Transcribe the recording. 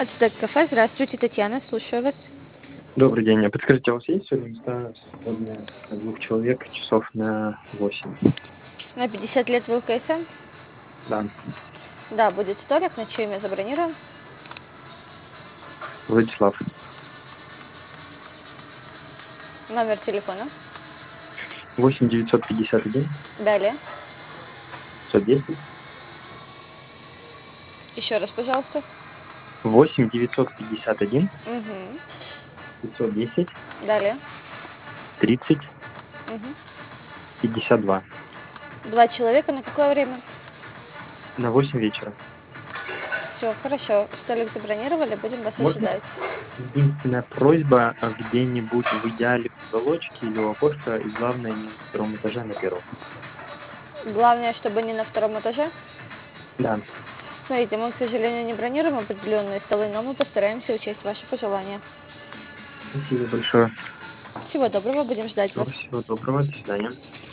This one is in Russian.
Ацтек кафе. Здравствуйте, Татьяна, слушаю вас. Добрый день. А подскажите, у вас есть сегодня места свободные на 2 человек, часов на 8? На 50 лет в ЛКСМ? Да. Да, будет столик, на чье имя забронируем. Владислав. Номер телефона. 8 951 Далее. 510. Еще раз, пожалуйста. 8 951 Угу. 510 Далее. 30 Угу. 52. Два человека на какое время? На 8 вечера. Все, хорошо. Столик забронировали, будем вас Можно ожидать. единственная просьба где-нибудь в идеале в уголочке или у окошка, и главное не на 2 этаже, а на 1. Главное, чтобы не на втором этаже. Да. Смотрите, мы, к сожалению, не бронируем определенные столы, но мы постараемся учесть ваши пожелания. Спасибо большое. Всего доброго, будем ждать вас. Всего доброго. До свидания.